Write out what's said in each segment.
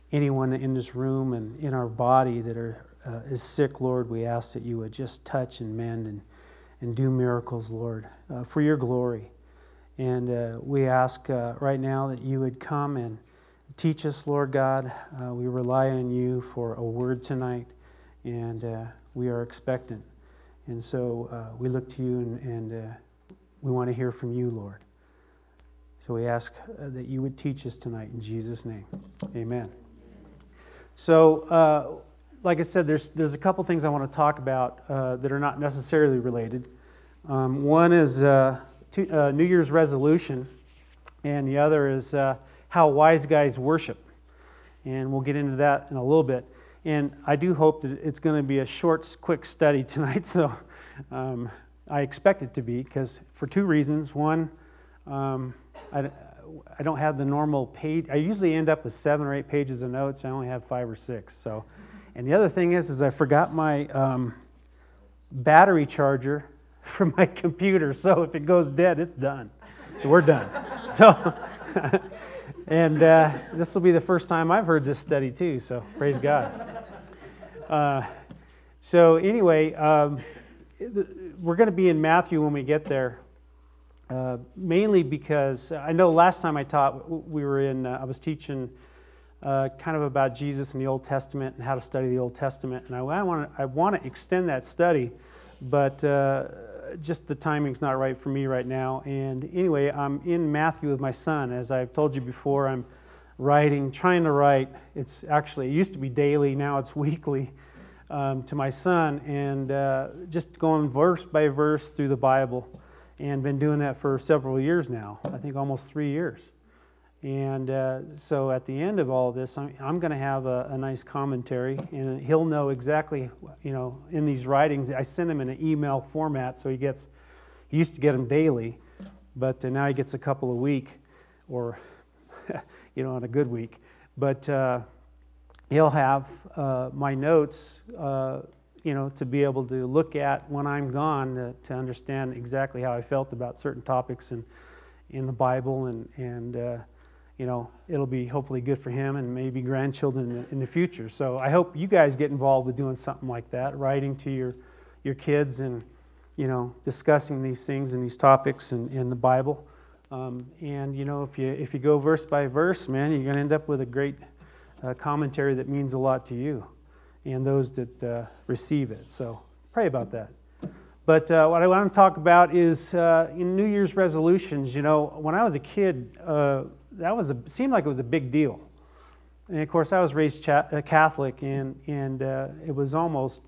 anyone in this room and in our body that is sick, Lord, we ask that you would just touch and mend and do miracles, Lord, for your glory. And we ask right now that you would come and teach us, Lord God. We rely on you for a word tonight, and we are expectant. And so we look to you, and we want to hear from you, Lord. So we ask that you would teach us tonight in Jesus' name. Amen. So, like I said, there's a couple things I want to talk about that are not necessarily related. One is New Year's resolution, and the other is how wise guys worship. And we'll get into that in a little bit. And I do hope that it's going to be a short, quick study tonight, so I expect it to be, because for two reasons. One, I don't have the normal page. I usually end up with 7 or 8 pages of notes. I only have 5 or 6. So, and the other thing is I forgot my battery charger from my computer. So if it goes dead, it's done. We're done. So, and this will be the first time I've heard this study too. So praise God. So anyway, we're going to be in Matthew when we get there. Mainly because I know last time I taught, we were in. I was teaching kind of about Jesus in the Old Testament and how to study the Old Testament, and I want to extend that study, but just the timing's not right for me right now. And anyway, I'm in Matthew with my son. As I've told you before, I'm trying to write. It used to be daily, now it's weekly, to my son, and just going verse by verse through the Bible. And been doing that for several years now, I think almost 3 years. And so at the end of all this, I'm going to have a nice commentary, and he'll know exactly, in these writings. I send him in an email format, so he used to get them daily, but now he gets a couple a week, or, on a good week. But he'll have my notes, to be able to look at when I'm gone to understand exactly how I felt about certain topics in the Bible, and it'll be hopefully good for him and maybe grandchildren in the future. So I hope you guys get involved with doing something like that, writing to your kids and discussing these things and these topics in the Bible. And if you go verse by verse, man, you're going to end up with a great commentary that means a lot to you and those that receive it. So pray about that. But what I want to talk about is in New Year's resolutions. When I was a kid, seemed like it was a big deal. And of course, I was raised Catholic, and it was almost,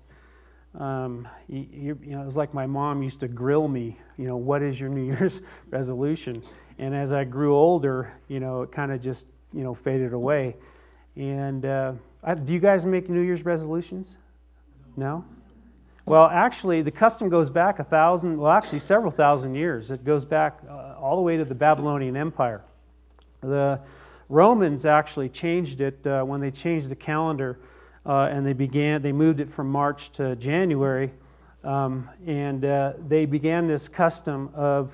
it was like my mom used to grill me. What is your New Year's resolution? And as I grew older, it kind of just faded away. And do you guys make New Year's resolutions? No? Well, actually, the custom goes back several thousand years. It goes back all the way to the Babylonian Empire. The Romans actually changed it when they changed the calendar, and they moved it from March to January, and they began this custom of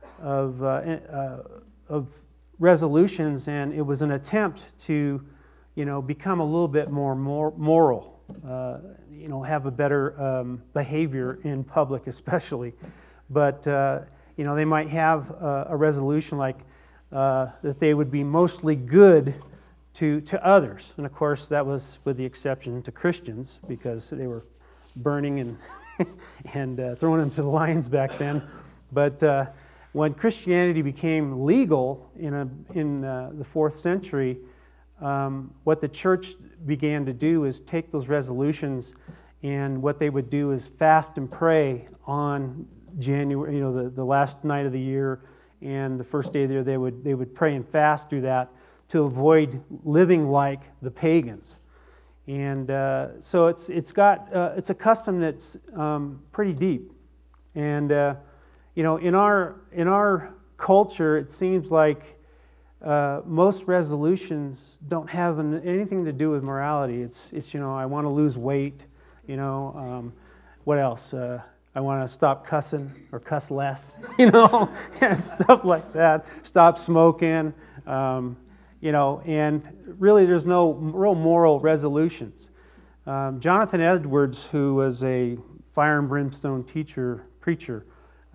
resolutions, and it was an attempt to become a little bit more moral, have a better behavior in public especially. But, they might have a resolution like that they would be mostly good to others. And of course, that was with the exception to Christians, because they were burning and and throwing them to the lions back then. But when Christianity became legal in the 4th century, what the church began to do is take those resolutions, and what they would do is fast and pray on January, the last night of the year, and the first day of the year they would pray and fast through that to avoid living like the pagans. And so it's a custom that's pretty deep, and in our culture, it seems like most resolutions don't have anything to do with morality. It's I want to lose weight. What else? I want to stop cussing or cuss less. And stuff like that. Stop smoking. and really there's no real moral resolutions. Jonathan Edwards, who was a fire and brimstone preacher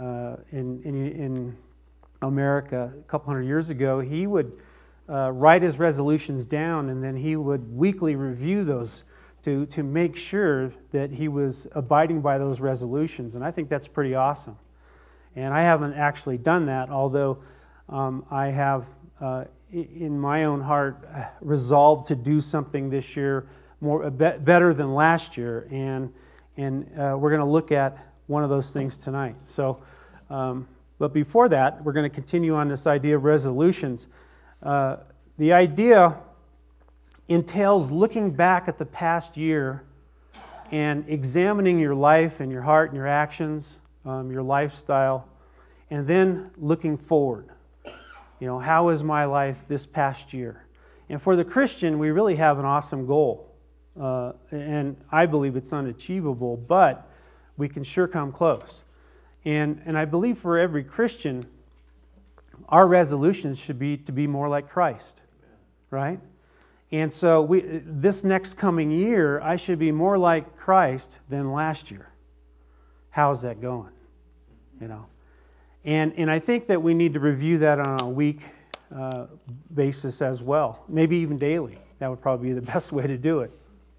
in America a couple hundred years ago, he would write his resolutions down, and then he would weekly review those to make sure that he was abiding by those resolutions. And I think that's pretty awesome. And I haven't actually done that, although I have, in my own heart, resolved to do something this year better than last year. And we're going to look at one of those things tonight. So, but before that, we're going to continue on this idea of resolutions. The idea entails looking back at the past year and examining your life and your heart and your actions, your lifestyle, and then looking forward. How is my life this past year? And for the Christian, we really have an awesome goal. And I believe it's unachievable, but we can sure come close. And I believe for every Christian, our resolutions should be to be more like Christ, right? And so this next coming year, I should be more like Christ than last year. How's that going? And I think that we need to review that on a week basis as well, maybe even daily. That would probably be the best way to do it.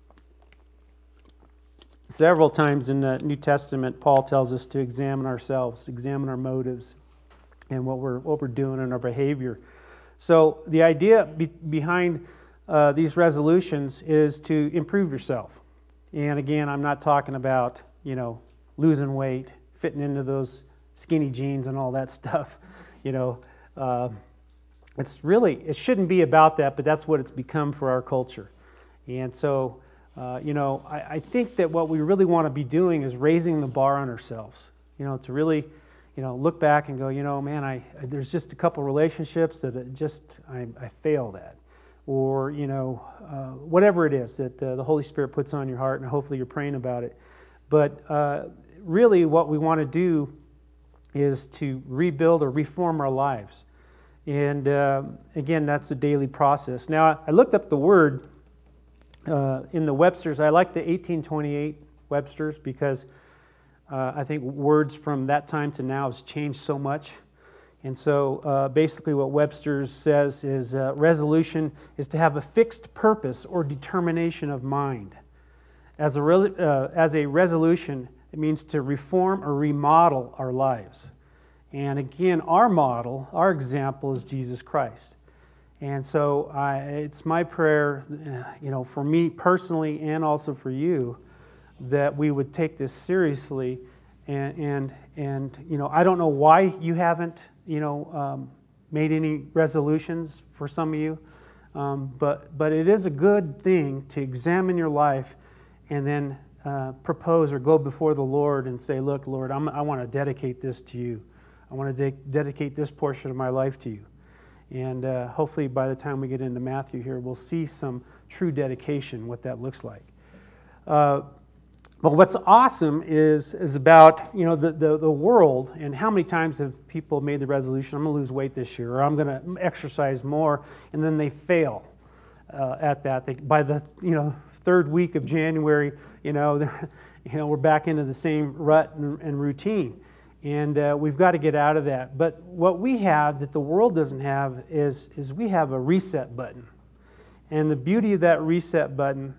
Several times in the New Testament, Paul tells us to examine ourselves, examine our motives, and what we're doing in our behavior. So the idea behind these resolutions is to improve yourself. And again, I'm not talking about losing weight, fitting into those skinny jeans and all that stuff. It shouldn't be about that, but that's what it's become for our culture. And so I think that what we really want to be doing is raising the bar on ourselves. To really look back and go, man, there's just a couple relationships that I failed at. Or, whatever it is that the Holy Spirit puts on your heart, and hopefully you're praying about it. But really what we want to do is to rebuild or reform our lives. And again, that's a daily process. Now, I looked up the word in the Webster's. I like the 1828 Webster's because I think words from that time to now has changed so much. And so basically what Webster's says is resolution is to have a fixed purpose or determination of mind. As a resolution, it means to reform or remodel our lives. And again, our model, our example is Jesus Christ. And so it's my prayer, for me personally and also for you, that we would take this seriously. And I don't know why you haven't made any resolutions for some of you, but it is a good thing to examine your life and then propose or go before the Lord and say, look, Lord, I want to dedicate this to you. I want to dedicate this portion of my life to you. And hopefully by the time we get into Matthew here, we'll see some true dedication, what that looks like. But what's awesome is about the world, and how many times have people made the resolution, I'm going to lose weight this year, or I'm going to exercise more, and then they fail at that. By the third week of January, we're back into the same rut and routine, and we've got to get out of that. But what we have that the world doesn't have is we have a reset button, and the beauty of that reset button,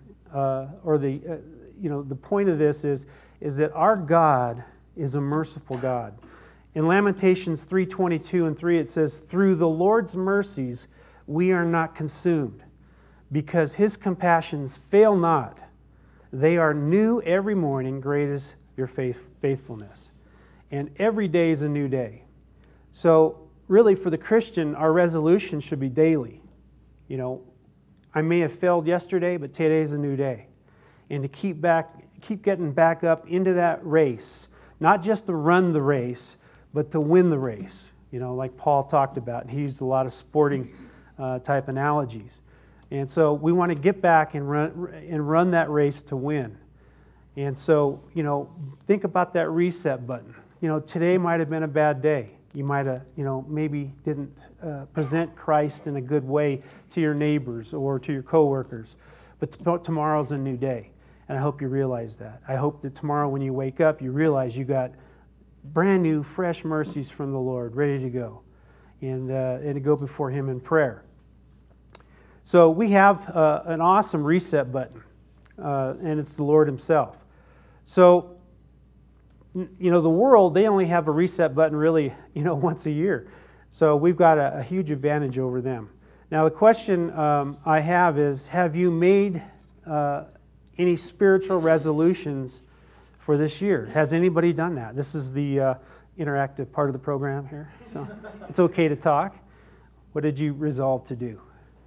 the point of this is that our God is a merciful God. In Lamentations 3:22 and 3, it says, "Through the Lord's mercies we are not consumed, because His compassions fail not. They are new every morning, great is your faithfulness." And every day is a new day. So really for the Christian, our resolution should be daily. I may have failed yesterday, but today is a new day. And to keep getting back up into that race, not just to run the race, but to win the race, like Paul talked about. He used a lot of sporting type analogies. And so we want to get back and run that race to win. And so, think about that reset button. Today might have been a bad day. You might have, maybe didn't present Christ in a good way to your neighbors or to your coworkers. But tomorrow's a new day, and I hope you realize that. I hope that tomorrow when you wake up, you realize you got brand new, fresh mercies from the Lord, ready to go, and to go before Him in prayer. So we have an awesome reset button, and it's the Lord Himself. So, the world, they only have a reset button really, once a year. So we've got a huge advantage over them. Now the question I have is, have you made any spiritual resolutions for this year? Has anybody done that? This is the interactive part of the program here, so it's okay to talk. What did you resolve to do?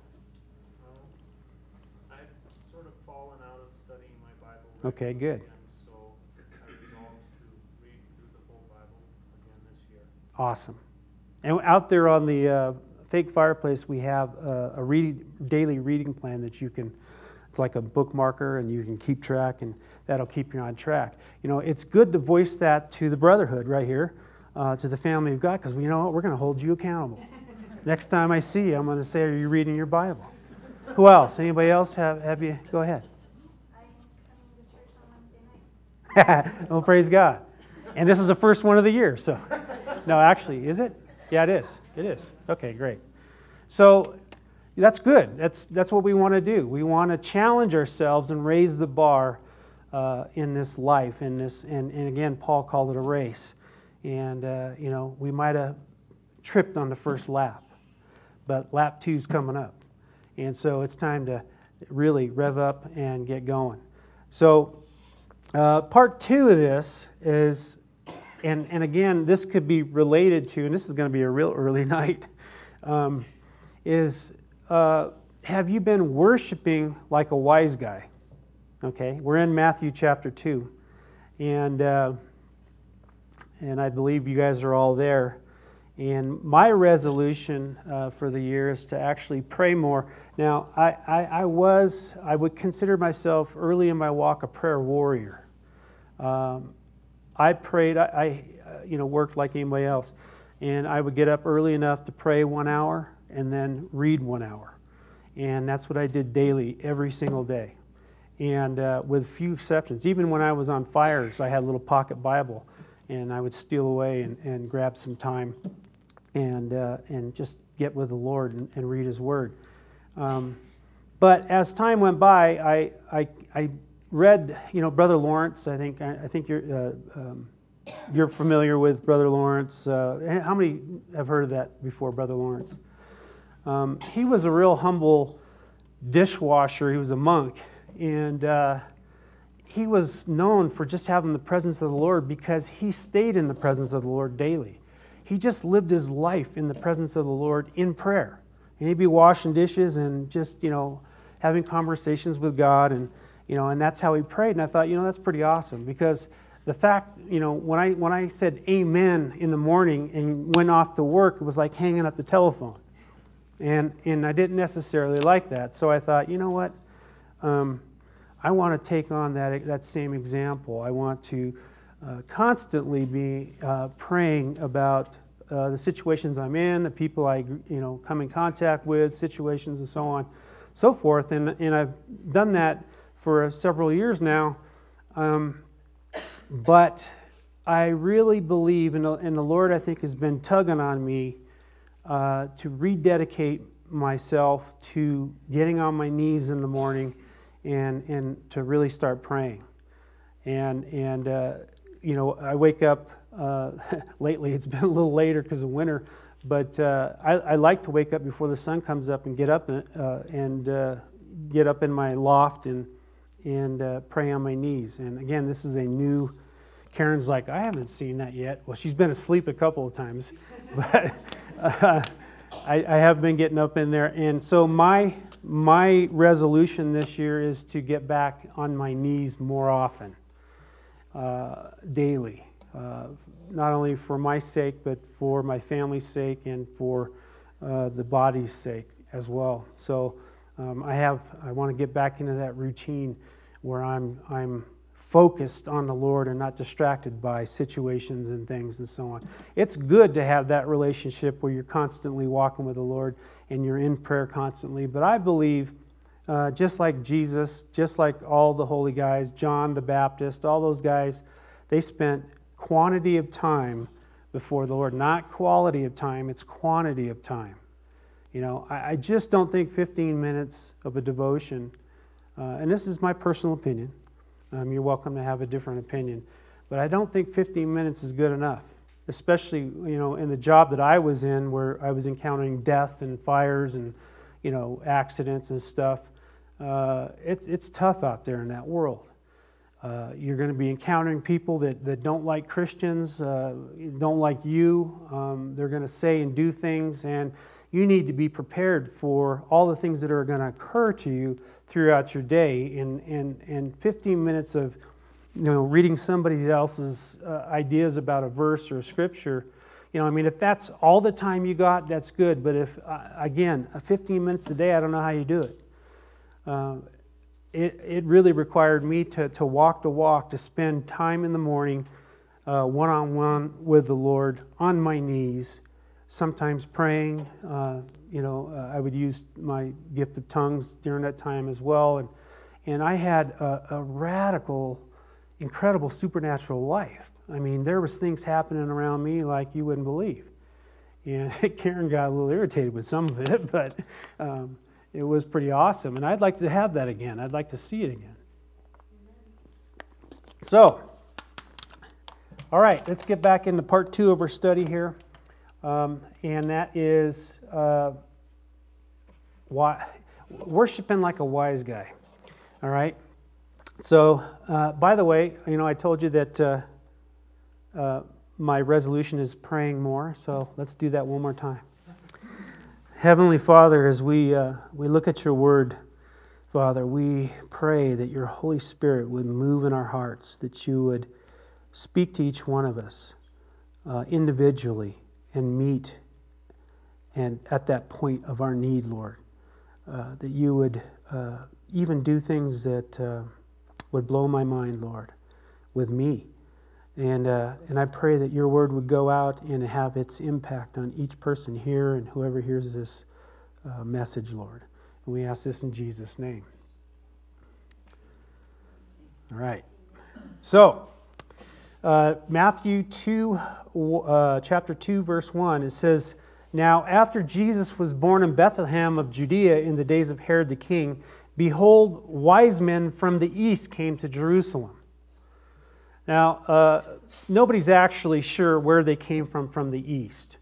I've sort of fallen out of studying my Bible. Okay, good. So I resolved to read through the whole Bible again this year. Awesome. And out there on the fake fireplace, we have a daily reading plan that you can, it's like a bookmarker, and you can keep track, and that'll keep you on track. It's good to voice that to the brotherhood right here, to the family of God, because you know what? We're going to hold you accountable. Next time I see you, I'm going to say, are you reading your Bible? Who else? Anybody else have you? Go ahead. I'm coming to church on Wednesday night. Well, praise God. And this is the first one of the year, so. No, actually, is it? Yeah, it is. It is. Okay, great. So that's good. That's what we want to do. We want to challenge ourselves and raise the bar in this life. And again, Paul called it a race. And we might have tripped on the first lap, but lap 2's coming up, and so it's time to really rev up and get going. So part 2 of this is. And again, this could be related to, and this is going to be a real early night, have you been worshiping like a wise guy? Okay, we're in Matthew chapter 2, and I believe you guys are all there. And my resolution for the year is to actually pray more. Now, I would consider myself early in my walk a prayer warrior. I prayed, I worked like anybody else, and I would get up early enough to pray 1 hour and then read 1 hour. And that's what I did daily, every single day. And with few exceptions, even when I was on fires, I had a little pocket Bible, and I would steal away and grab some time and just get with the Lord and read His Word. But as time went by, I read, Brother Lawrence. I think you're familiar with Brother Lawrence. How many have heard of that before, Brother Lawrence? He was a real humble dishwasher. He was a monk, and he was known for just having the presence of the Lord because he stayed in the presence of the Lord daily. He just lived his life in the presence of the Lord in prayer, and he'd be washing dishes and just having conversations with God, and that's how he prayed. And I thought, that's pretty awesome, because the fact, when I said amen in the morning and went off to work, it was like hanging up the telephone. And I didn't necessarily like that. So I thought, you know what? I want to take on that same example. I want to constantly be praying about the situations I'm in, the people I come in contact with, situations and so on, so forth. And I've done that for several years now. But I really believe, and the Lord, I think, has been tugging on me to rededicate myself to getting on my knees in the morning and to really start praying. And I wake up, lately it's been a little later because of winter, but I like to wake up before the sun comes up and get up and get up in my loft and pray on my knees. And again, this is a new, Karen's like, I haven't seen that yet. Well, she's been asleep a couple of times, but I have been getting up in there. And so my resolution this year is to get back on my knees more often, daily, not only for my sake, but for my family's sake and for the body's sake as well. So I want to get back into that routine where I'm focused on the Lord and not distracted by situations and things and so on. It's good to have that relationship where you're constantly walking with the Lord and you're in prayer constantly. But I believe, just like Jesus, just like all the holy guys, John the Baptist, all those guys, they spent quantity of time before the Lord. Not quality of time, it's quantity of time. You know, I just don't think 15 minutes of a devotion, and this is my personal opinion. You're welcome to have a different opinion. But I don't think 15 minutes is good enough, especially, you know, in the job that I was in where I was encountering death and fires and, you know, accidents and stuff. It's tough out there in that world. You're going to be encountering people that don't like Christians, don't like you. They're going to say and do things, and you need to be prepared for all the things that are going to occur to you throughout your day. And 15 minutes of, you know, reading somebody else's ideas about a verse or a scripture, you know, I mean, if that's all the time you got, that's good. But if, again, 15 minutes a day, I don't know how you do it. It really required me to walk the walk, to spend time in the morning one-on-one with the Lord, on my knees, sometimes praying. I would use my gift of tongues during that time as well. And I had a radical, incredible supernatural life. I mean, there was things happening around me like you wouldn't believe. And Karen got a little irritated with some of it, but it was pretty awesome. And I'd like to have that again. I'd like to see it again. So, all right, let's get back into part 2 of our study here. And that is worshiping like a wise guy. All right. So, by the way, you know, I told you that my resolution is praying more. So let's do that one more time. Heavenly Father, as we look at your word, Father, we pray that your Holy Spirit would move in our hearts, that you would speak to each one of us individually and meet and at that point of our need, Lord, that you would even do things that would blow my mind, Lord, with me. And I pray that your word would go out and have its impact on each person here and whoever hears this message, Lord. And we ask this in Jesus' name. All right. So, Matthew 2, chapter 2, verse 1, it says, "Now after Jesus was born in Bethlehem of Judea in the days of Herod the king, behold, wise men from the east came to Jerusalem." Now, nobody's actually sure where they came from the east.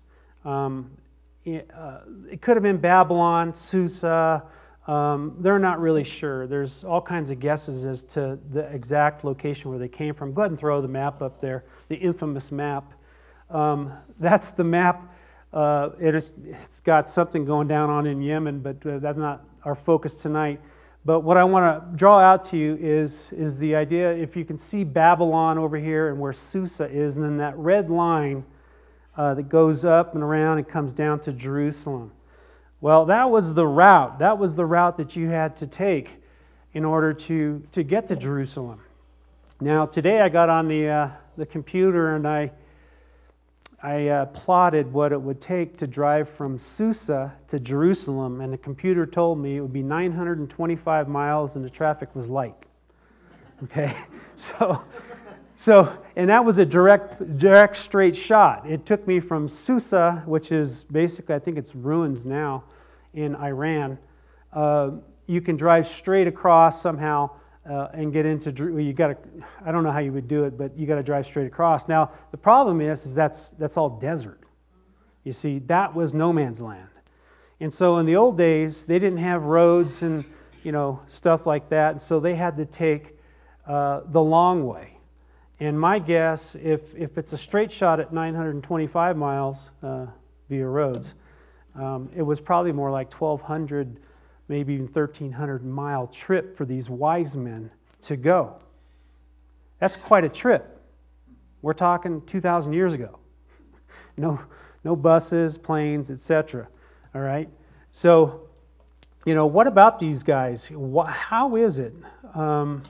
It could have been Babylon, Susa. They're not really sure. There's all kinds of guesses as to the exact location where they came from. Go ahead and throw the map up there, the infamous map. That's the map. It's got something going down on in Yemen, but that's not our focus tonight. But what I want to draw out to you is the idea, if you can see Babylon over here and where Susa is, and then that red line that goes up and around and comes down to Jerusalem. Well, that was the route. That was the route that you had to take in order to get to Jerusalem. Now, today I got on the computer and I plotted what it would take to drive from Susa to Jerusalem, and the computer told me it would be 925 miles and the traffic was light. Okay, so and that was a direct straight shot. It took me from Susa, which is basically, I think it's ruins now in Iran. You can drive straight across somehow and get into, you got to, I don't know how you would do it, but you got to drive straight across. Now, the problem is that's all desert. You see, that was no man's land. And so in the old days, they didn't have roads and, you know, stuff like that, and so they had to take the long way. And my guess, if it's a straight shot at 925 miles via roads, it was probably more like 1,200, maybe even 1,300 mile trip for these wise men to go. That's quite a trip. We're talking 2,000 years ago. No buses, planes, etc. All right. So, you know, what about these guys? How is it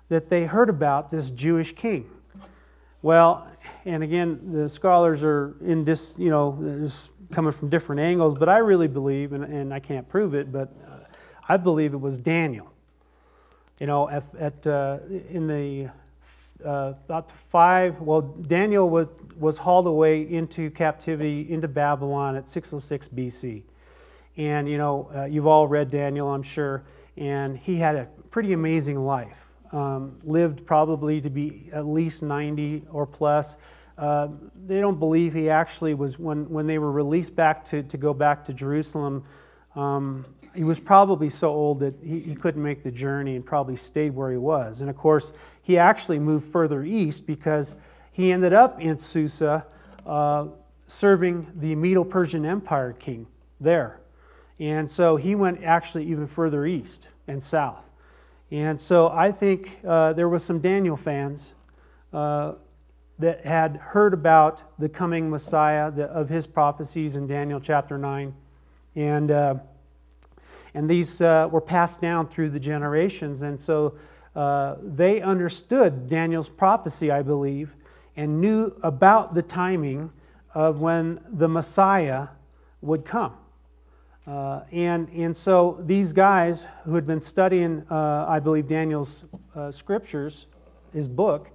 that they heard about this Jewish king. Well, and again, the scholars are just coming from different angles, but I really believe, and I can't prove it, but I believe it was Daniel. In the about Daniel was hauled away into captivity into Babylon at 606 BC. And you've all read Daniel, I'm sure, and he had a pretty amazing life. Lived probably to be at least 90 or plus. They don't believe he actually was, when they were released back to go back to Jerusalem, he was probably so old that he couldn't make the journey and probably stayed where he was. And of course, he actually moved further east because he ended up in Susa serving the Medo-Persian Empire king there. And so he went actually even further east and south. And so I think there was some Daniel fans that had heard about the coming Messiah, of his prophecies in Daniel chapter 9. And these were passed down through the generations. And so they understood Daniel's prophecy, I believe, and knew about the timing of when the Messiah would come. And so these guys who had been studying, I believe, Daniel's scriptures, his book,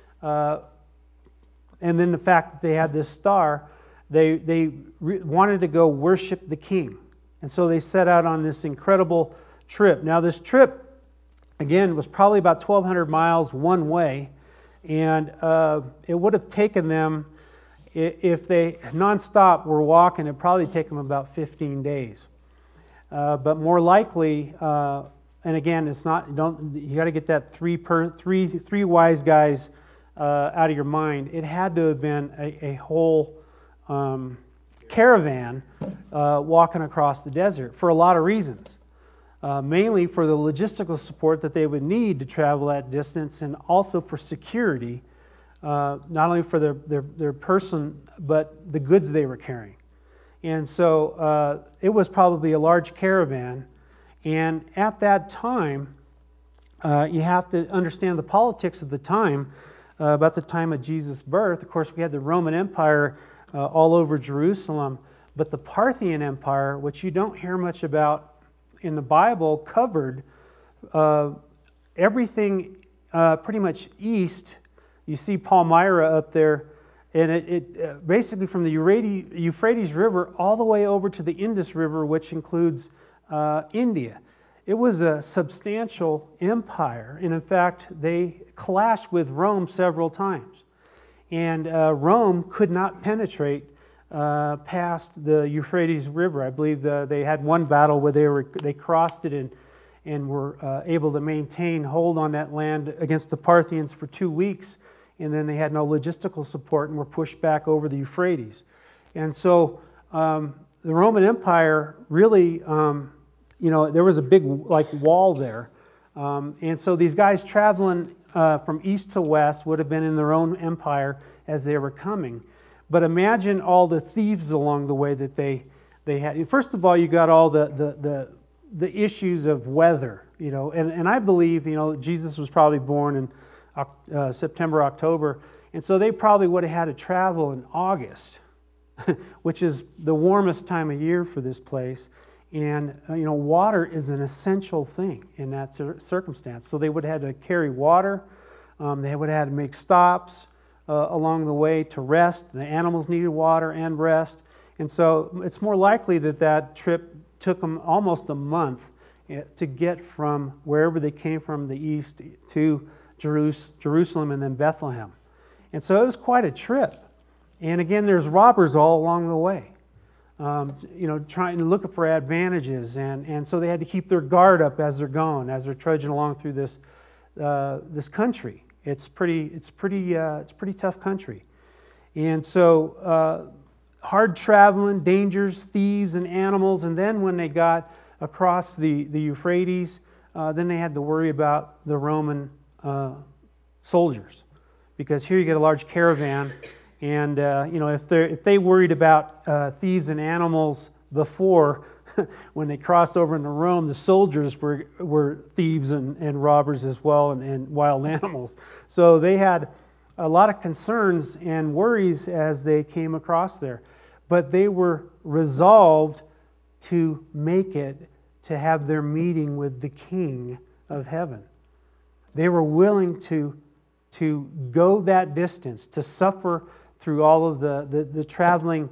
and then the fact that they had this star, they wanted to go worship the king. And so they set out on this incredible trip. Now this trip, again, was probably about 1,200 miles one way, and it would have taken them, if they nonstop were walking, it'd probably take them about 15 days. But more likely, and again, it's not, you got to get that three wise guys out of your mind. It had to have been a whole caravan walking across the desert for a lot of reasons. Mainly for the logistical support that they would need to travel that distance, and also for security, not only for their person, but the goods they were carrying. And so it was probably a large caravan. And at that time, you have to understand the politics of the time, about the time of Jesus' birth. Of course, we had the Roman Empire all over Jerusalem, but the Parthian Empire, which you don't hear much about in the Bible, covered everything pretty much east. You see Palmyra up there, and it basically from the Euphrates River all the way over to the Indus River, which includes India. It was a substantial empire, and in fact, they clashed with Rome several times. And Rome could not penetrate past the Euphrates River. I believe they had one battle where they crossed it and were able to maintain hold on that land against the Parthians for 2 weeks, and then they had no logistical support and were pushed back over the Euphrates. And so the Roman Empire really, there was a big wall there. And so these guys traveling from east to west would have been in their own empire as they were coming. But imagine all the thieves along the way that they had. First of all, you got all the issues of weather, and I believe, Jesus was probably born in September, October, and so they probably would have had to travel in August, which is the warmest time of year for this place. And water is an essential thing in that circumstance. So they would have had to carry water. They would have had to make stops along the way to rest. The animals needed water and rest. And so it's more likely that trip took them almost a month to get from wherever they came from, the east, to Jerusalem and then Bethlehem. And so it was quite a trip. And again, there's robbers all along the way. Trying to look for advantages, and so they had to keep their guard up as they're going, as they're trudging along through this country. It's pretty tough country, and so hard traveling, dangers, thieves, and animals. And then when they got across the Euphrates, then they had to worry about the Roman soldiers, because here you get a large caravan. And if they worried about thieves and animals before, when they crossed over into Rome, the soldiers were thieves and robbers as well, and wild animals. So they had a lot of concerns and worries as they came across there. But they were resolved to make it, to have their meeting with the King of heaven. They were willing to go that distance, to suffer through all of the traveling.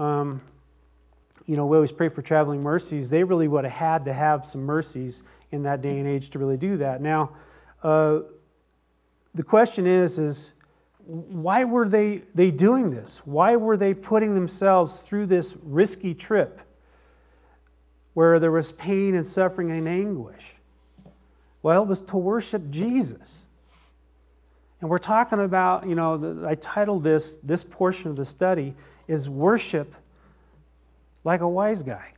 We always pray for traveling mercies. They really would have had to have some mercies in that day and age to really do that. Now, the question is why were they doing this? Why were they putting themselves through this risky trip where there was pain and suffering and anguish? Well, it was to worship Jesus. And we're talking about, I titled this portion of the study is Worship Like a Wise Guy.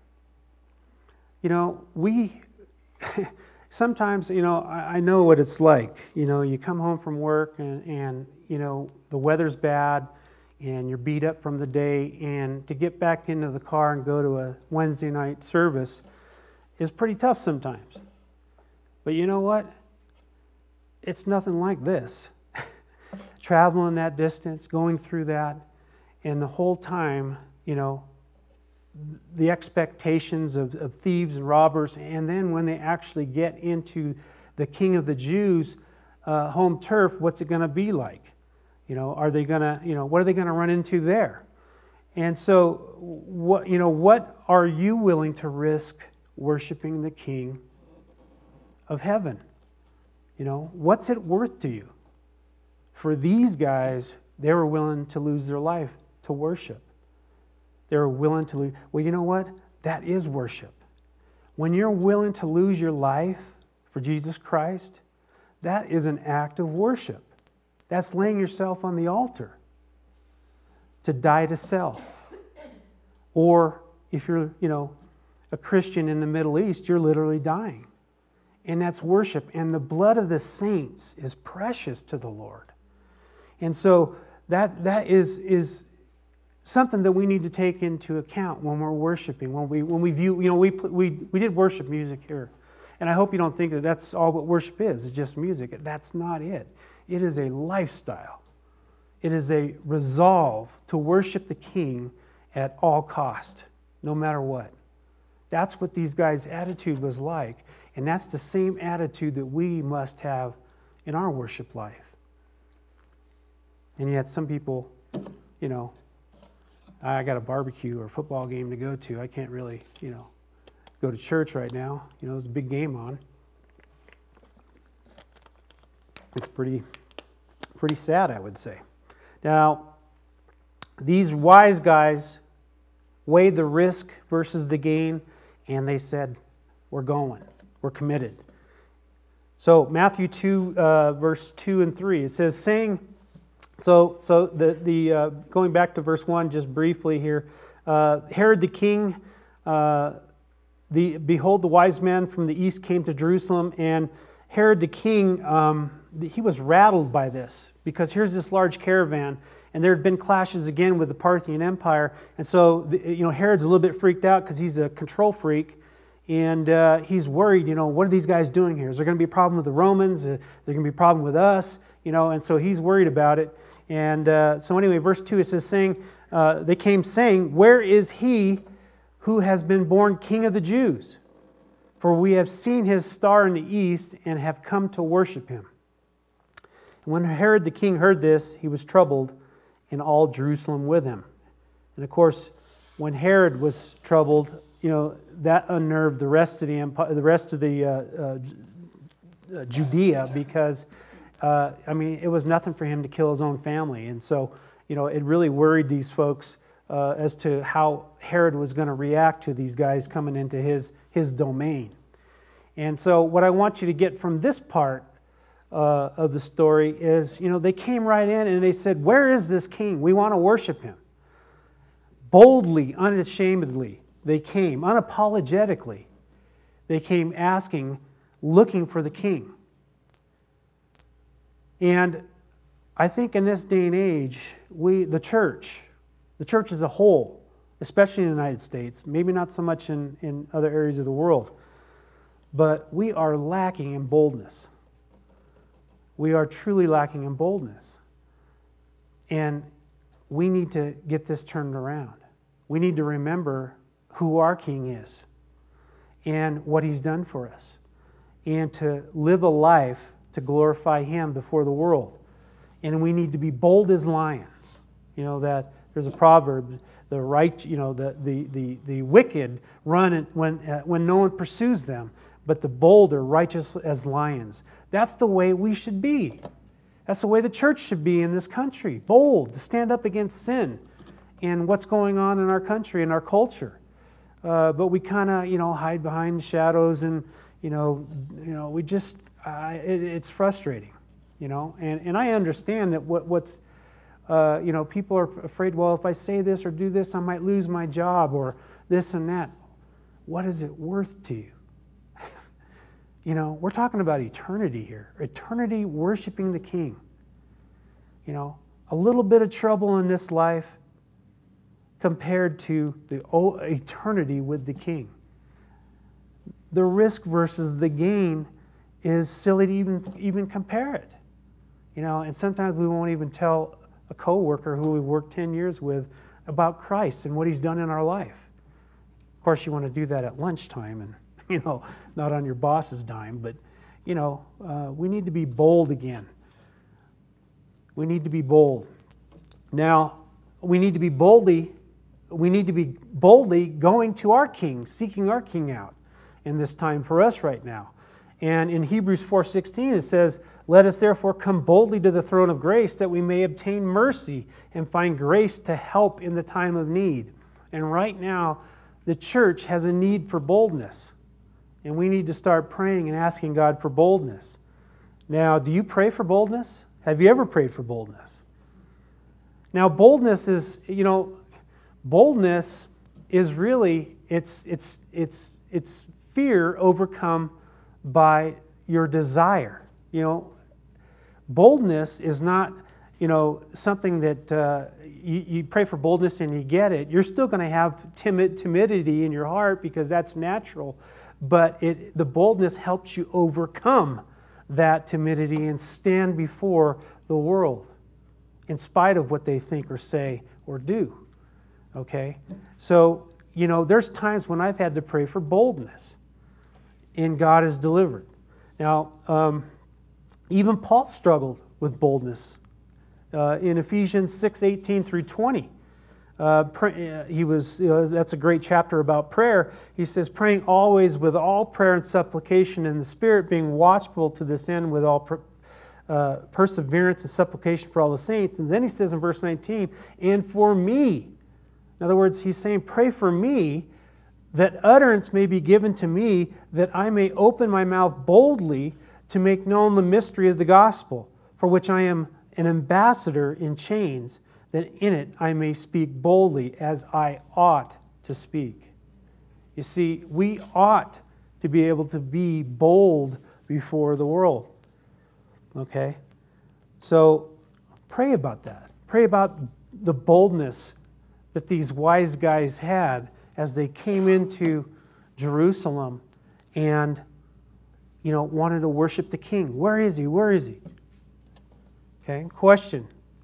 We sometimes, I know what it's like. You come home from work and the weather's bad and you're beat up from the day, and to get back into the car and go to a Wednesday night service is pretty tough sometimes. But you know what? It's nothing like this. Traveling that distance, going through that, and the whole time, the expectations of thieves and robbers, and then when they actually get into the King of the Jews' home turf, what's it going to be like? Are they going to, what are they going to run into there? And so, what are you willing to risk worshiping the King of heaven? What's it worth to you? For these guys, they were willing to lose their life to worship. They were willing to lose. Well, you know what? That is worship. When you're willing to lose your life for Jesus Christ, that is an act of worship. That's laying yourself on the altar to die to self. Or if you're, a Christian in the Middle East, you're literally dying. And that's worship. And the blood of the saints is precious to the Lord. And so that is something that we need to take into account when we're worshiping, when we view, we did worship music here. And I hope you don't think that that's all what worship is. It's just music. That's not it. It is a lifestyle. It is a resolve to worship the King at all cost, no matter what. That's what these guys' attitude was like. And that's the same attitude that we must have in our worship life. And yet some people, I got a barbecue or football game to go to. I can't really, go to church right now. There's a big game on. It's pretty sad, I would say. Now, these wise guys weighed the risk versus the gain, and they said, we're going. We're committed. So Matthew 2, verse 2 and 3, it says, going back to verse 1 just briefly here, Herod the king, behold, the wise men from the east came to Jerusalem, and Herod the king, he was rattled by this, because here's this large caravan, and there had been clashes again with the Parthian Empire, and so Herod's a little bit freaked out because he's a control freak, and he's worried, what are these guys doing here? Is there going to be a problem with the Romans? Is there going to be a problem with us? And so he's worried about it. And so anyway, verse 2, it says, they came saying, where is he who has been born King of the Jews? For we have seen his star in the east and have come to worship him. And when Herod the king heard this, he was troubled, and all Jerusalem with him. And of course, when Herod was troubled, that unnerved the rest of the empire, the rest of the Judea, because it was nothing for him to kill his own family, and so it really worried these folks as to how Herod was going to react to these guys coming into his domain. And so what I want you to get from this part of the story is, they came right in and they said, where is this king? We want to worship him. Boldly, unashamedly, they came, unapologetically. They came asking, looking for the king. And I think in this day and age, the church as a whole, especially in the United States, maybe not so much in other areas of the world, but we are lacking in boldness. We are truly lacking in boldness. And we need to get this turned around. We need to remember who our King is and what He's done for us, and to live a life to glorify Him before the world. And we need to be bold as lions. You know that there's a proverb: the wicked run when no one pursues them, but the bold are righteous as lions. That's the way we should be. That's the way the church should be in this country. Bold, to stand up against sin and what's going on in our country and our culture. But we kind of, hide behind the shadows, and we just it's frustrating, And I understand that what's people are afraid. Well, if I say this or do this, I might lose my job or this and that. What is it worth to you? We're talking about eternity here. Eternity worshiping the King. A little bit of trouble in this life compared to the eternity with the King. The risk versus the gain is silly to even compare it. And sometimes we won't even tell a coworker who we worked 10 years with about Christ and what He's done in our life. Of course, you want to do that at lunchtime and not on your boss's dime, but we need to be bold again. We need to be bold. Now, we need to be boldly going to our King, seeking our King out in this time for us right now. And in Hebrews 4:16 it says, "Let us therefore come boldly to the throne of grace, that we may obtain mercy and find grace to help in the time of need." And right now, the church has a need for boldness. And we need to start praying and asking God for boldness. Now, do you pray for boldness? Have you ever prayed for boldness? Now, boldness is really it's fear overcome by your desire. Boldness is not something that you pray for boldness and you get it. You're still going to have timidity in your heart because that's natural. But the boldness helps you overcome that timidity and stand before the world in spite of what they think or say or do. Okay? So, there's times when I've had to pray for boldness, and God has delivered. Now, even Paul struggled with boldness. In Ephesians 6:18 through 20. That's a great chapter about prayer. He says, "Praying always with all prayer and supplication in the Spirit, being watchful to this end with all perseverance and supplication for all the saints." And then he says in verse 19, "And for me." In other words, he's saying, pray for me, that utterance may be given to me, that I may open my mouth boldly to make known the mystery of the gospel, for which I am an ambassador in chains, that in it I may speak boldly as I ought to speak. You see, we ought to be able to be bold before the world. Okay? So pray about that. Pray about the boldness that these wise guys had as they came into Jerusalem and wanted to worship the King. Where is He? Where is He? Okay? Question.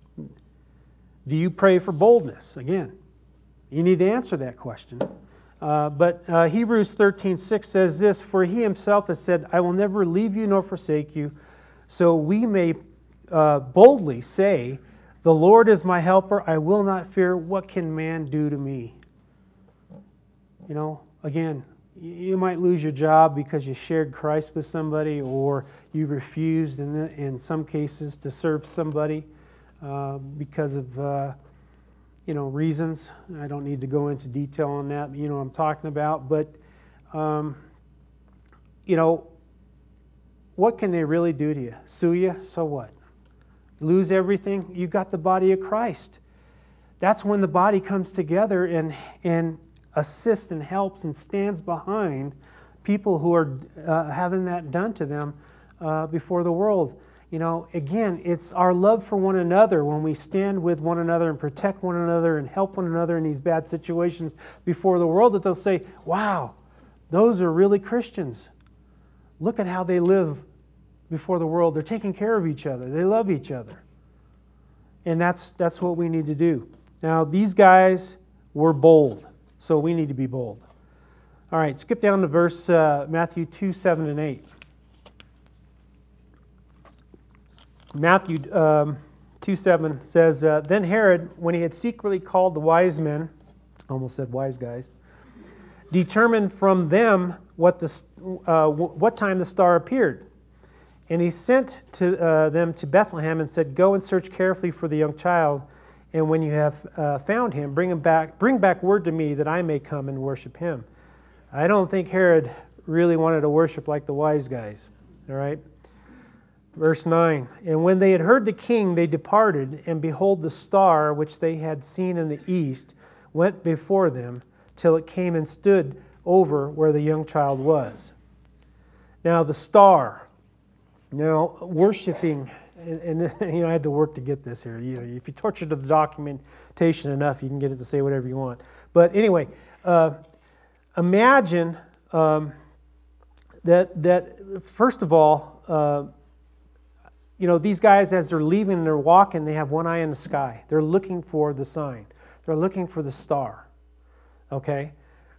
Do you pray for boldness? Again, you need to answer that question. But Hebrews 13:6 says this, "For He Himself has said, I will never leave you nor forsake you. So we may boldly say, the Lord is my helper. I will not fear. What can man do to me?" Again, you might lose your job because you shared Christ with somebody, or you refused in some cases to serve somebody because of reasons. I don't need to go into detail on that. But what I'm talking about. But what can they really do to you? Sue you? So what? Lose everything? You've got the body of Christ. That's when the body comes together and assists and helps and stands behind people who are having that done to them before the world. Again, it's our love for one another when we stand with one another and protect one another and help one another in these bad situations before the world, that they'll say, wow, those are really Christians. Look at how they live before the world. They're taking care of each other. They love each other. And that's what we need to do. Now, these guys were bold, so we need to be bold. All right, skip down to verse Matthew 2, 7 and 8. Matthew 2, 7 says, Then Herod, when he had secretly called the wise men, almost said wise guys, determined from them what time the star appeared. And he sent to them to Bethlehem and said, Go and search carefully for the young child, and when you have found him, bring back word to me that I may come and worship him. I don't think Herod really wanted to worship like the wise guys. All right? Verse 9, And when they had heard the king, they departed, and behold, the star which they had seen in the east went before them, till it came and stood over where the young child was. Now the star, worshiping, and I had to work to get this here. If you torture the documentation enough, you can get it to say whatever you want. But anyway, imagine that first of all, these guys, as they're leaving and they're walking, they have one eye in the sky. They're looking for the sign. They're looking for the star. Okay?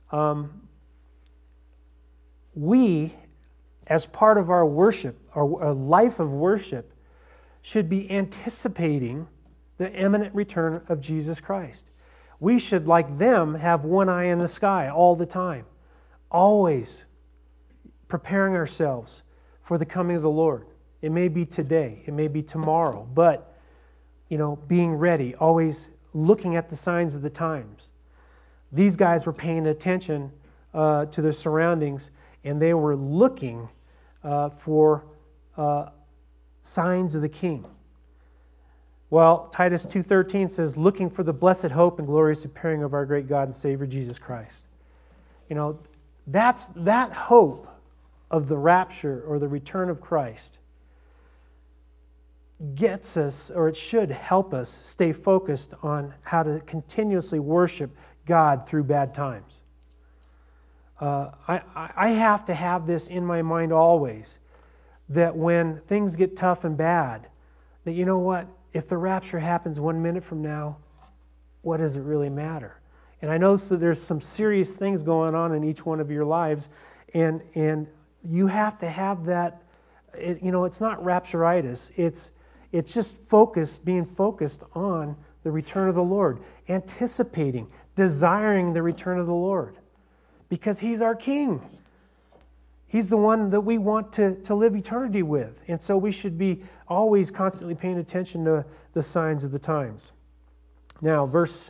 We, as part of our worship, our life of worship, should be anticipating the imminent return of Jesus Christ. We should, like them, have one eye in the sky all the time. Always preparing ourselves for the coming of the Lord. It may be today, it may be tomorrow, but, being ready, always looking at the signs of the times. These guys were paying attention to their surroundings, and they were looking for signs of the King. Well, Titus 2:13 says, looking for the blessed hope and glorious appearing of our great God and Savior, Jesus Christ. That's that hope of the rapture or the return of Christ gets us, or it should help us stay focused on how to continuously worship God through bad times. I have to have this in my mind always, that when things get tough and bad, that if the rapture happens 1 minute from now, what does it really matter? And I know that there's some serious things going on in each one of your lives, and you have to have that. It's not rapturitis. It's just being focused on the return of the Lord, anticipating, desiring the return of the Lord, because He's our King. He's the one that we want to live eternity with. And so we should be always constantly paying attention to the signs of the times. Now,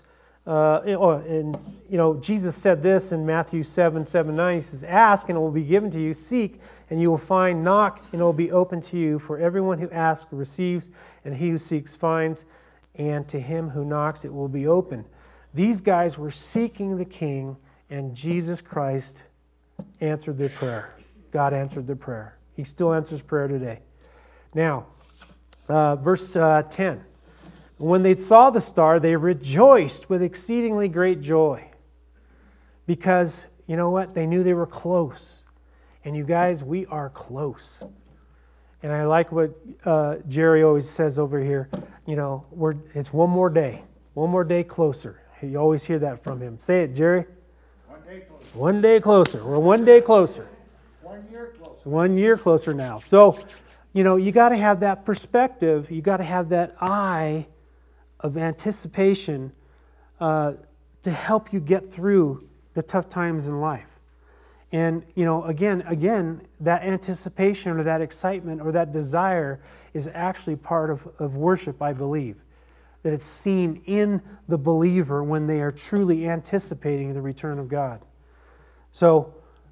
Jesus said this in Matthew 7:9. He says, Ask and it will be given to you. Seek and you will find. Knock and it will be open to you. For everyone who asks receives, and he who seeks finds, and to him who knocks it will be open. These guys were seeking the King, and Jesus Christ answered their prayer. God answered their prayer. He still answers prayer today. Now, verse 10. When they saw the star, they rejoiced with exceedingly great joy. Because, they knew they were close. And you guys, we are close. And I like what Jerry always says over here. It's one more day closer. You always hear that from him. Say it, Jerry. 1 day closer. 1 day closer. We're 1 day closer. 1 year closer. 1 year closer now. So, you got to have that perspective. You got to have that eye of anticipation to help you get through the tough times in life. And, again, that anticipation or that excitement or that desire is actually part of worship, I believe. That it's seen in the believer when they are truly anticipating the return of God. So,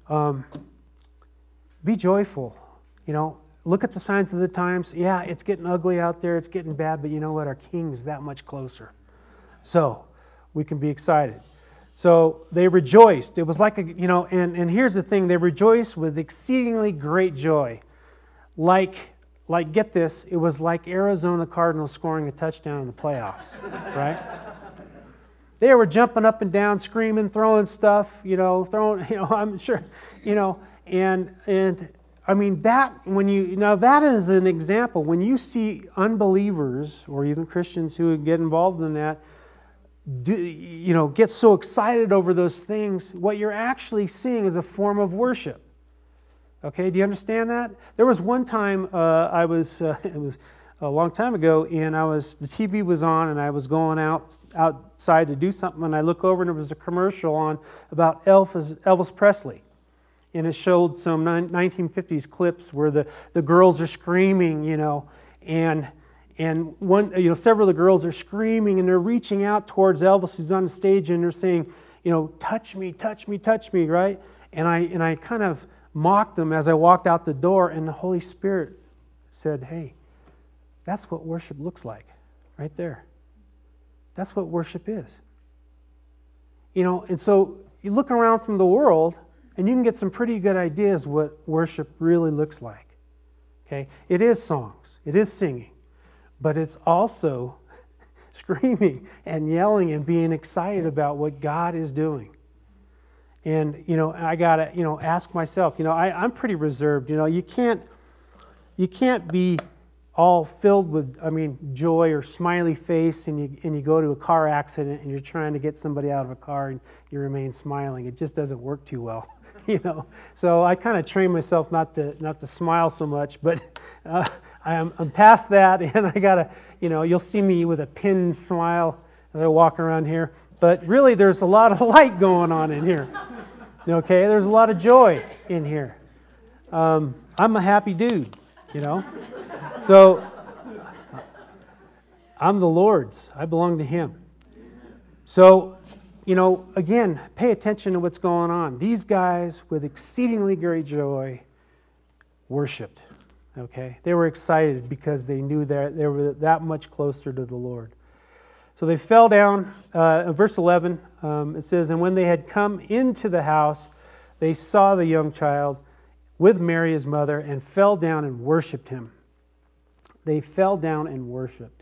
be joyful. Look at the signs of the times. Yeah, it's getting ugly out there. It's getting bad. But you know what? Our King is that much closer. So, we can be excited. So, they rejoiced. It was like and here's the thing. They rejoiced with exceedingly great joy. Like like, get this, it was like Arizona Cardinals scoring a touchdown in the playoffs, right? They were jumping up and down, screaming, throwing stuff, I'm sure, and I mean, that is an example. When you see unbelievers or even Christians who get involved in that, get so excited over those things, what you're actually seeing is a form of worship. Okay, do you understand that? There was one time it was a long time ago, and the TV was on, and I was going outside to do something, and I look over, and there was a commercial on about Elvis Presley. And it showed some 1950s clips where the girls are screaming, and one, several of the girls are screaming, and they're reaching out towards Elvis, who's on the stage, and they're saying, touch me, touch me, touch me, right? And I kind of mocked them as I walked out the door, and the Holy Spirit said, hey, that's what worship looks like, right there. That's what worship is. And so you look around from the world, and you can get some pretty good ideas what worship really looks like. Okay? It is songs, it is singing, but it's also screaming and yelling and being excited about what God is doing. And, I got to, ask myself, I'm pretty reserved. You can't be all filled with, joy or smiley face, and you go to a car accident and you're trying to get somebody out of a car and you remain smiling. It just doesn't work too well, So I kind of train myself not to smile so much, but I'm past that, and I got to, you'll see me with a pinned smile as I walk around here. But really, there's a lot of light going on in here. Okay, there's a lot of joy in here. I'm a happy dude, So I'm the Lord's. I belong to Him. So, again, pay attention to what's going on. These guys, with exceedingly great joy, worshipped. Okay, they were excited because they knew that they were that much closer to the Lord. So they fell down. In verse 11, it says, and when they had come into the house, they saw the young child with Mary his mother, and fell down and worshipped him. They fell down and worshipped.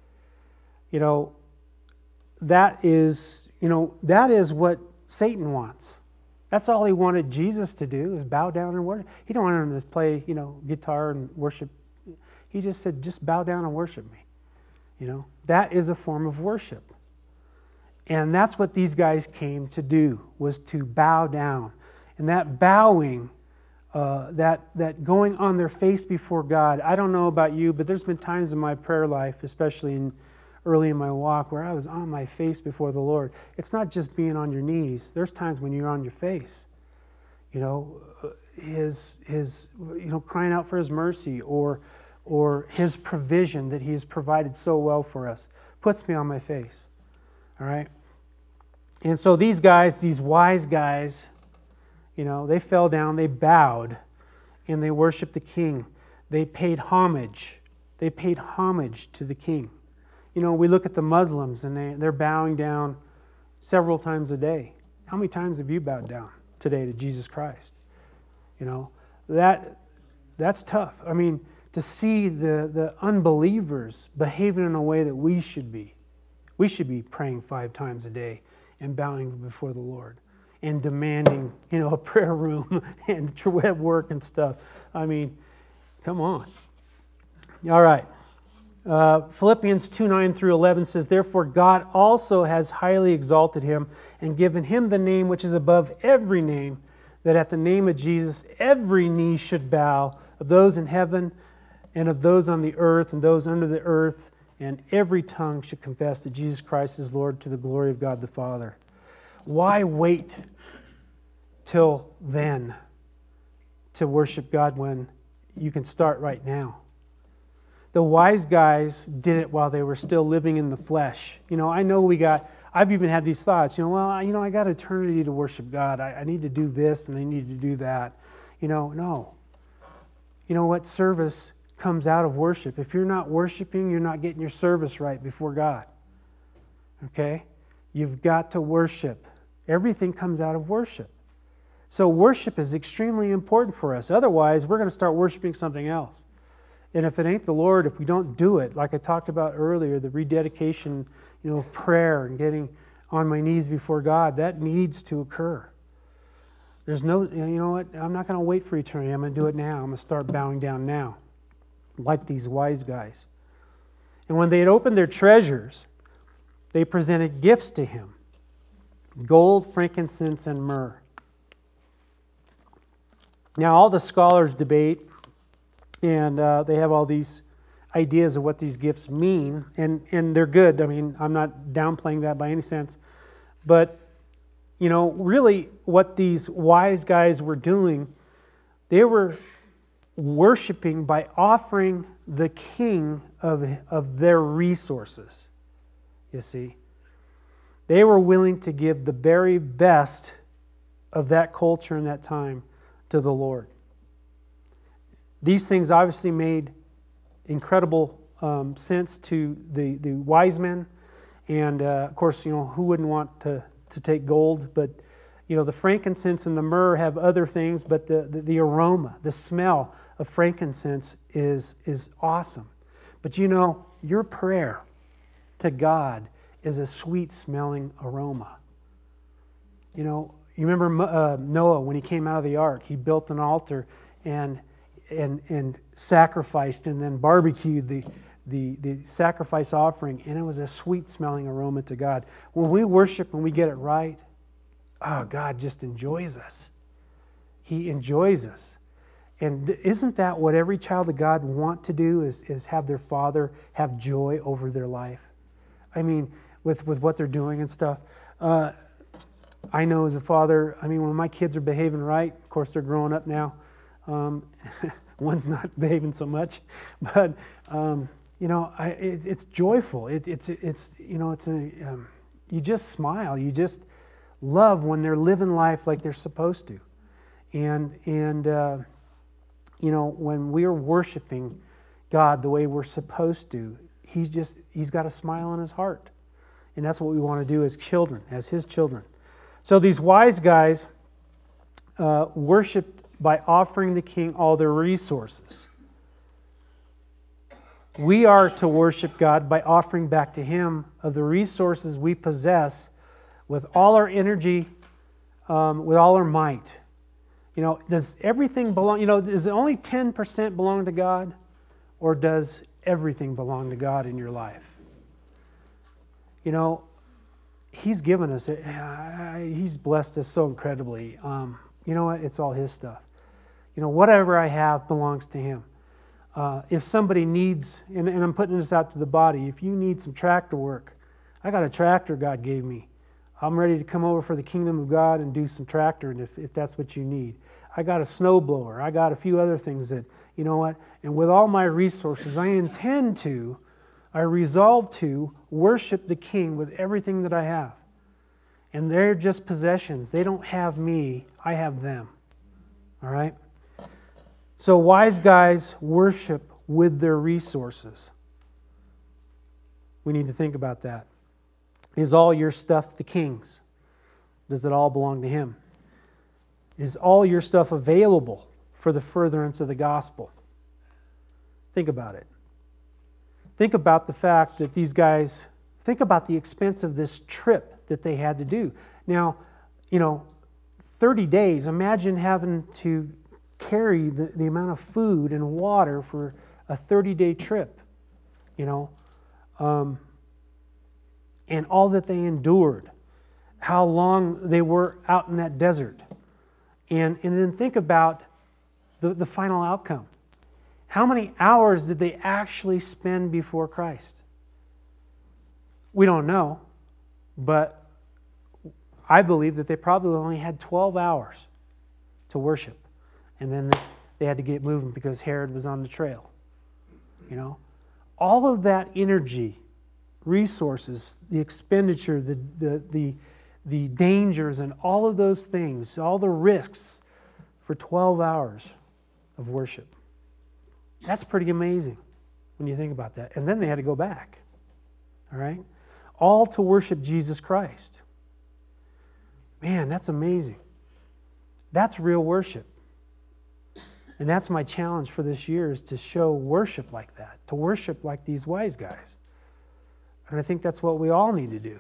That is what Satan wants. That's all he wanted Jesus to do, is bow down and worship. He don't want him to play, guitar and worship. He just said, just bow down and worship me. That is a form of worship. And that's what these guys came to do, was to bow down. And that bowing, that going on their face before God, I don't know about you, but there's been times in my prayer life, especially early in my walk, where I was on my face before the Lord. It's not just being on your knees. There's times when you're on your face. His crying out for His mercy, or His provision that He has provided so well for us, puts me on my face. All right? And so these guys, these wise guys, they fell down, they bowed, and they worshiped the King. They paid homage. They paid homage to the King. We look at the Muslims, and they're bowing down several times a day. How many times have you bowed down today to Jesus Christ? That's tough. To see the unbelievers behaving in a way that we should be. We should be praying 5 times a day and bowing before the Lord and demanding, a prayer room and at work and stuff. Come on. All right. Philippians 2:9 through 11 says, therefore God also has highly exalted Him and given Him the name which is above every name, that at the name of Jesus every knee should bow, of those in heaven and of those on the earth and those under the earth, and every tongue should confess that Jesus Christ is Lord, to the glory of God the Father. Why wait till then to worship God when you can start right now? The wise guys did it while they were still living in the flesh. I know I've even had these thoughts, I got eternity to worship God. I need to do this and I need to do that. No. What service comes out of worship? If you're not worshiping, you're not getting your service right before God. Okay? You've got to worship. Everything comes out of worship. So worship is extremely important for us. Otherwise, we're going to start worshiping something else. And if it ain't the Lord, if we don't do it, like I talked about earlier, the rededication, of prayer and getting on my knees before God, that needs to occur. There's no, you know what, I'm not going to wait for eternity. I'm going to do it now. I'm going to start bowing down now, like these wise guys. And when they had opened their treasures, they presented gifts to him: gold, frankincense, and myrrh. Now, all the scholars debate, and they have all these ideas of what these gifts mean, and they're good. I mean, I'm not downplaying that by any sense. But, really what these wise guys were doing, they were worshiping by offering the king of their resources, you see. They were willing to give the very best of that culture and that time to the Lord. These things obviously made incredible sense to the wise men. And, of course, who wouldn't want to take gold? But, the frankincense and the myrrh have other things, but the aroma, the smell of frankincense is awesome. But, your prayer to God is a sweet-smelling aroma. You remember Noah, when he came out of the ark, he built an altar and sacrificed and then barbecued the sacrifice offering, and it was a sweet-smelling aroma to God. When we worship and we get it right, God just enjoys us. He enjoys us. And isn't that what every child of God want to do, is have their father have joy over their life? I mean, with what they're doing and stuff. I know as a father, when my kids are behaving right, of course they're growing up now. One's not behaving so much, but it's joyful. You just smile. You just love when they're living life like they're supposed to, and when we are worshiping God the way we're supposed to, he's got a smile on his heart, and that's what we want to do as children, as his children. So these wise guys worshipped by offering the king all their resources. We are to worship God by offering back to him of the resources we possess with all our energy, with all our might. Does everything belong? Does only 10% belong to God, or does everything belong to God in your life? He's given us it. He's blessed us so incredibly. You know what? It's all his stuff. Whatever I have belongs to him. If somebody needs, and I'm putting this out to the body, if you need some tractor work, I got a tractor God gave me. I'm ready to come over for the kingdom of God and do some tractor, and if that's what you need. I got a snow blower. I got a few other things that, and with all my resources, I resolve to worship the King with everything that I have. And they're just possessions. They don't have me. I have them. All right? So wise guys worship with their resources. We need to think about that. Is all your stuff the King's? Does it all belong to him? Is all your stuff available for the furtherance of the gospel? Think about it. Think about the fact that these guys, think about the expense of this trip that they had to do. Now, 30 days, imagine having to carry the amount of food and water for a 30-day trip, and all that they endured, how long they were out in that desert. And then think about the final outcome. How many hours did they actually spend before Christ? We don't know, but I believe that they probably only had 12 hours to worship. And then they had to get moving because Herod was on the trail. All of that energy, resources, the expenditure, the dangers, and all of those things, all the risks for 12 hours of worship. That's pretty amazing when you think about that. And then they had to go back. All right? All to worship Jesus Christ. Man, that's amazing. That's real worship. And that's my challenge for this year, is to show worship like that, to worship like these wise guys. And I think that's what we all need to do.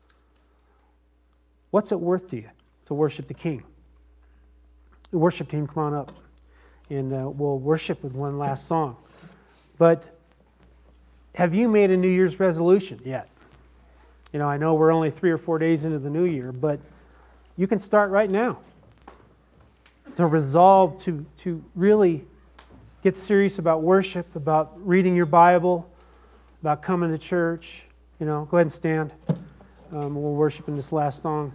What's it worth to you to worship the King? The worship team, come on up. And we'll worship with one last song. But have you made a New Year's resolution yet? You know, I know we're only 3 or 4 days into the new year, but you can start right now to resolve to really get serious about worship, about reading your Bible, about coming to church. You know, go ahead and stand. We'll worship in this last song.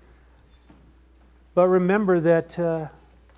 But remember that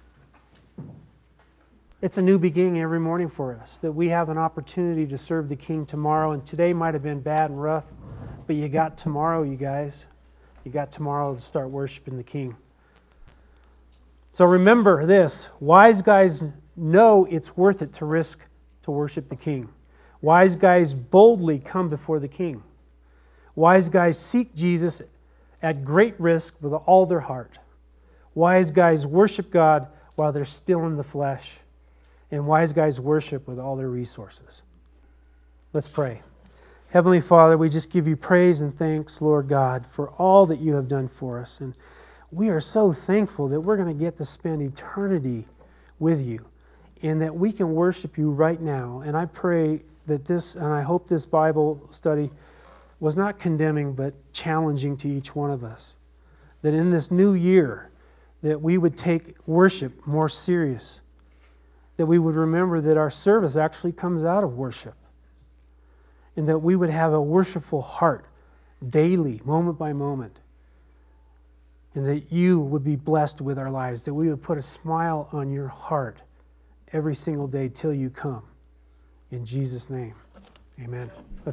it's a new beginning every morning for us, that we have an opportunity to serve the King tomorrow. And today might have been bad and rough, but you got tomorrow, you guys. You got tomorrow to start worshiping the King. So remember this, wise guys know it's worth it to risk to worship the King. Wise guys boldly come before the King. Wise guys seek Jesus at great risk with all their heart. Wise guys worship God while they're still in the flesh. And wise guys worship with all their resources. Let's pray. Heavenly Father, we just give you praise and thanks, Lord God, for all that you have done for us. And we are so thankful that we're going to get to spend eternity with you and that we can worship you right now. And I pray that this, and I hope this Bible study was not condemning but challenging to each one of us. That in this new year, that we would take worship more serious. That we would remember that our service actually comes out of worship. And that we would have a worshipful heart daily, moment by moment. And that you would be blessed with our lives. That we would put a smile on your heart every single day till you come. In Jesus' name, amen.